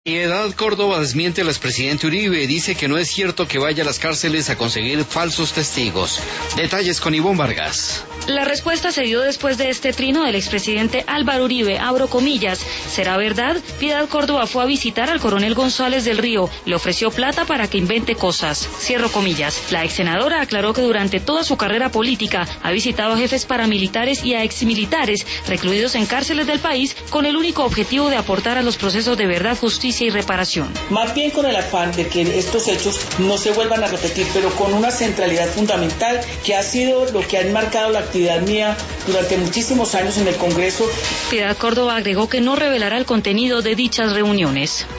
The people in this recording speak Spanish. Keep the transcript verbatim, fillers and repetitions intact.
Piedad Córdoba desmiente al expresidente Uribe, dice que no es cierto que vaya a las cárceles a conseguir falsos testigos. Detalles con Ivonne Vargas. La respuesta se dio después de este trino del expresidente Álvaro Uribe, abro comillas, ¿será verdad? Piedad Córdoba fue a visitar al coronel González del Río, le ofreció plata para que invente cosas, cierro comillas. La ex senadora aclaró que durante toda su carrera política ha visitado a jefes paramilitares y a exmilitares recluidos en cárceles del país con el único objetivo de aportar a los procesos de verdad, justicia y reparación. Más bien con el afán de que estos hechos no se vuelvan a repetir, pero con una centralidad fundamental que ha sido lo que ha enmarcado la actividad mía durante muchísimos años en el Congreso. Piedad Córdoba agregó que no revelará el contenido de dichas reuniones.